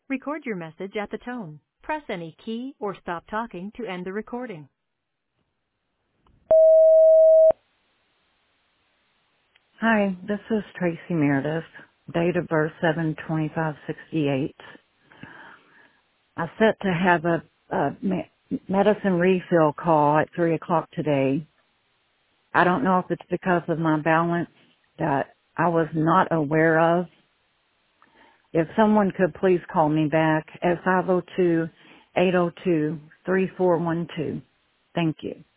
Record your message at the tone. Press any key or stop talking to end the recording. Hi, this is Tracy Meredith, date of birth 7/25/68. I set to have a medicine refill call at 3 o'clock today. I don't know if it's because of my balance that I was not aware of. If someone could please call me back at 502-802-3412. Thank you.